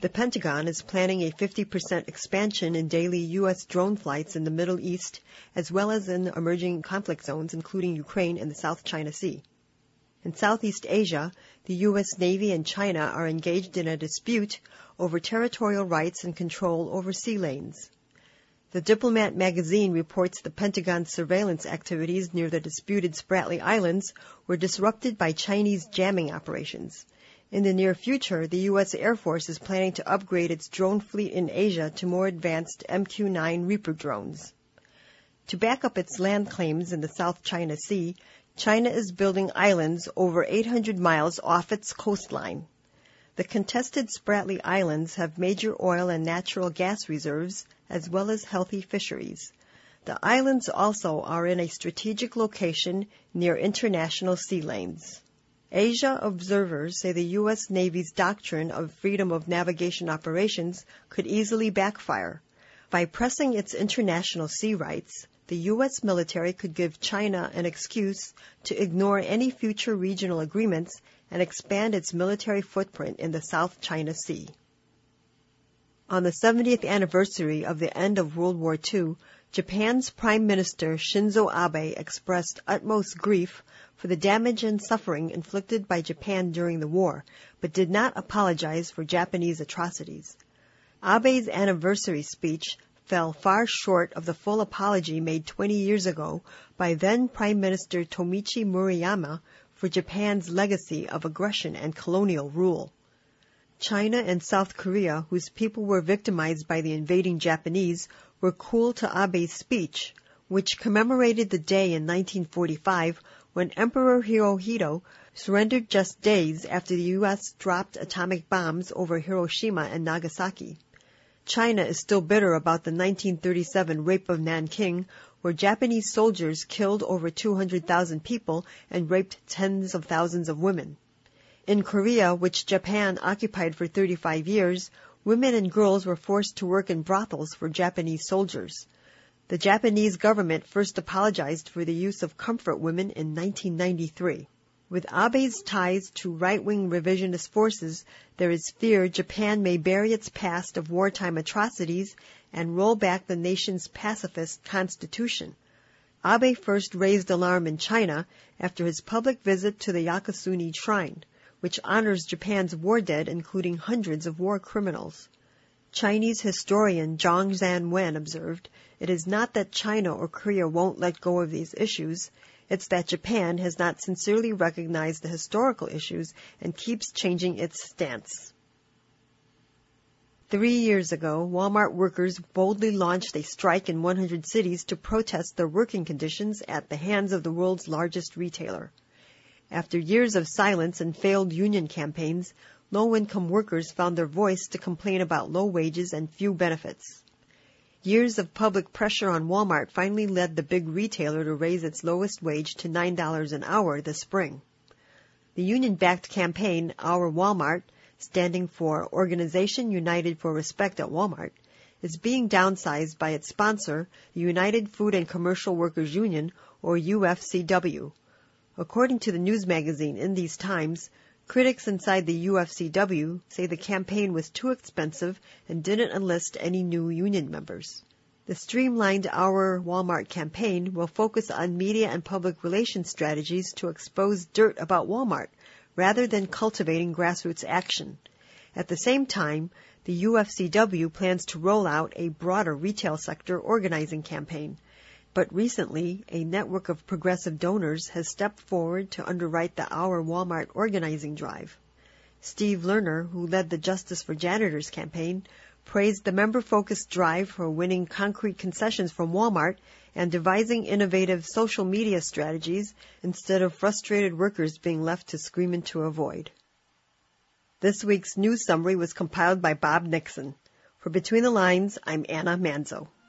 The Pentagon is planning a 50% expansion in daily U.S. drone flights in the Middle East, as well as in emerging conflict zones, including Ukraine and the South China Sea. In Southeast Asia, the U.S. Navy and China are engaged in a dispute over territorial rights and control over sea lanes. The Diplomat magazine reports the Pentagon's surveillance activities near the disputed Spratly Islands were disrupted by Chinese jamming operations. In the near future, the U.S. Air Force is planning to upgrade its drone fleet in Asia to more advanced MQ-9 Reaper drones. To back up its land claims in the South China Sea, China is building islands over 800 miles off its coastline. The contested Spratly Islands have major oil and natural gas reserves, as well as healthy fisheries. The islands also are in a strategic location near international sea lanes. Asia observers say the U.S. Navy's doctrine of freedom of navigation operations could easily backfire. By pressing its international sea rights, the U.S. military could give China an excuse to ignore any future regional agreements and expand its military footprint in the South China Sea. On the 70th anniversary of the end of World War II, Japan's Prime Minister Shinzo Abe expressed utmost grief for the damage and suffering inflicted by Japan during the war, but did not apologize for Japanese atrocities. Abe's anniversary speech fell far short of the full apology made 20 years ago by then Prime Minister Tomichi Murayama for Japan's legacy of aggression and colonial rule. China and South Korea, whose people were victimized by the invading Japanese, were cool to Abe's speech, which commemorated the day in 1945 when Emperor Hirohito surrendered just days after the U.S. dropped atomic bombs over Hiroshima and Nagasaki. China is still bitter about the 1937 rape of Nanking, where Japanese soldiers killed over 200,000 people and raped tens of thousands of women. In Korea, which Japan occupied for 35 years, women and girls were forced to work in brothels for Japanese soldiers. The Japanese government first apologized for the use of comfort women in 1993. With Abe's ties to right-wing revisionist forces, there is fear Japan may bury its past of wartime atrocities and roll back the nation's pacifist constitution. Abe first raised alarm in China after his public visit to the Yakasuni Shrine, which honors Japan's war dead, including hundreds of war criminals. Chinese historian Zhang Zhanwen observed, "It is not that China or Korea won't let go of these issues, it's that Japan has not sincerely recognized the historical issues and keeps changing its stance." 3 years ago, Walmart workers boldly launched a strike in 100 cities to protest their working conditions at the hands of the world's largest retailer. After years of silence and failed union campaigns, low-income workers found their voice to complain about low wages and few benefits. Years of public pressure on Walmart finally led the big retailer to raise its lowest wage to $9 an hour this spring. The union-backed campaign, Our Walmart, standing for Organization United for Respect at Walmart, is being downsized by its sponsor, the United Food and Commercial Workers Union, or UFCW. According to the news magazine In These Times, critics inside the UFCW say the campaign was too expensive and didn't enlist any new union members. The streamlined Our Walmart campaign will focus on media and public relations strategies to expose dirt about Walmart, rather than cultivating grassroots action. At the same time, the UFCW plans to roll out a broader retail sector organizing campaign. But recently, a network of progressive donors has stepped forward to underwrite the Our Walmart organizing drive. Steve Lerner, who led the Justice for Janitors campaign, praised the member-focused drive for winning concrete concessions from Walmart and devising innovative social media strategies instead of frustrated workers being left to scream into a void. This week's news summary was compiled by Bob Nixon. For Between the Lines, I'm Anna Manzo.